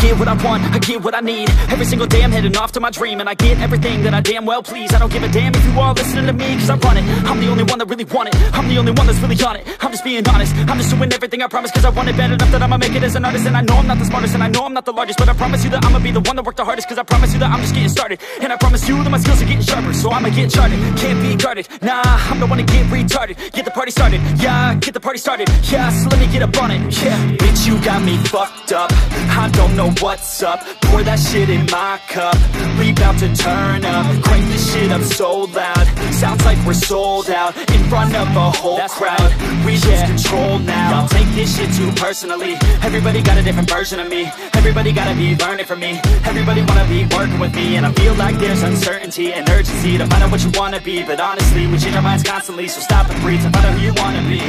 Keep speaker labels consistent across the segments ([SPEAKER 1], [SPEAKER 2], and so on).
[SPEAKER 1] get what I want, I get what I need. Every single day I'm heading off to my dream, and I get everything that I damn well please. I don't give a damn if you all listening to me, cause I run it. I'm the only one that really want it, I'm the only one that's really on it. I'm just being honest, I'm just doing everything I promise, cause I want it bad enough that I'ma make it as an artist. And I know I'm not the smartest, and I know I'm not the largest, but I promise you that I'ma be the one that worked the hardest. Cause I promise you that I'm just getting started, and I promise you that my skills are getting sharper. So I'ma get charted, can't be guarded. Nah, I'm the one to get retarded. Get the party started, yeah, get the party started. Yeah, so let me get up on it, yeah. Bitch, you got me fucked up, I don't know what's up. Pour that shit in my cup, we bout to turn up. Crank this shit up so loud, sounds like we're sold out. In front of a whole crowd, we lose control now. Y'all take this shit too personally, everybody got a different version of me. Everybody gotta be learning from me, everybody wanna be working with me. And I feel like there's uncertainty and urgency to find out what you wanna be. But honestly, we change our minds constantly, so stop and breathe to find out who you wanna be.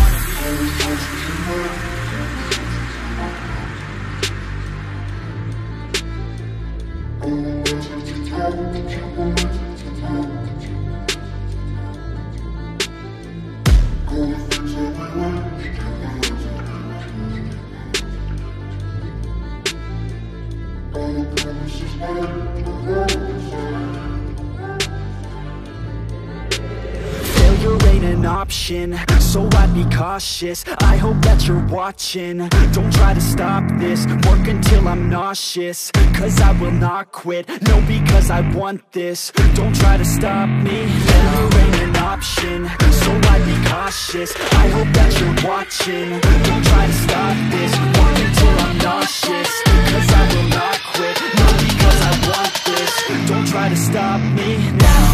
[SPEAKER 1] Failure ain't an option, so I'd be cautious. I hope that you're watching, don't try to stop this. Work until I'm nauseous, cause I will not quit. No, because I want this, don't try to stop me. Failure ain't an option, so I'd be cautious. I hope that you're watching, don't try to stop this. Work until I'm nauseous, cause I will not quit. No, because I want this, don't try to stop me now.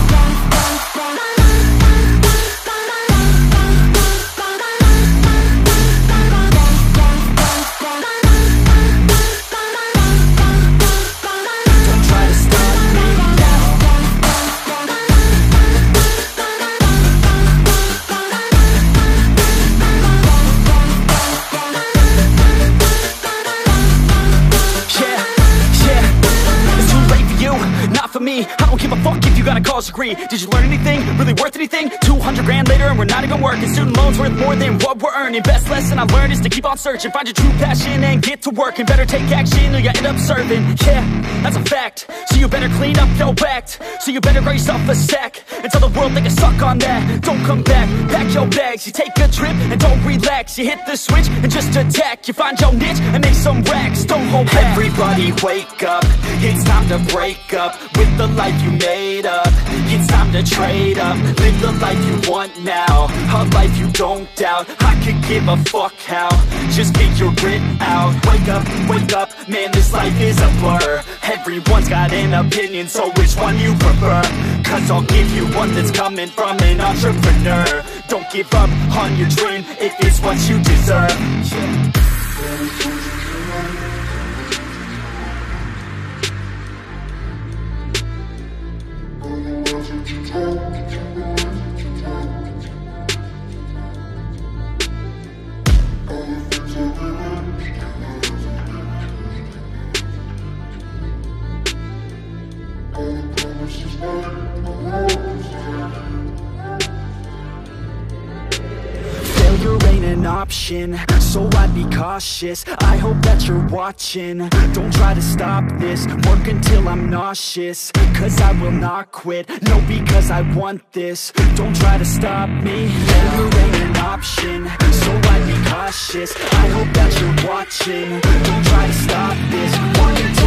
[SPEAKER 1] I don't give a fuck if you got a college degree. Did you learn anything? Really worth anything? 200 grand later and we're not even working. Student loans worth more than what we're earning. Best lesson I learned is to keep on searching. Find your true passion and get to work. And better take action or you end up serving. Yeah, that's a fact. So you better clean up your act. So you better grow yourself a sack and tell the world they can suck on that. Don't come back, pack your bags. You take a trip and don't relax. You hit the switch and just attack. You find your niche and make some racks. Don't hold back. Everybody wake up, it's time to break up with the life you made up. It's time to trade up, live the life you want now, a life you don't doubt. I could give a fuck how, just get your grit out. Wake up, man, this life is a blur. Everyone's got an opinion, so which one you prefer? Cause I'll give you one that's coming from an entrepreneur. Don't give up on your dream if it's what you deserve. Failure ain't an option, so I'd be cautious. I hope that you're watching, don't try to stop this. Work until I'm nauseous, cause I will not quit. No, because I want this, don't try to stop me. Failure ain't an option, so I'd be cautious. I hope that you're watching, don't try to stop this. Work until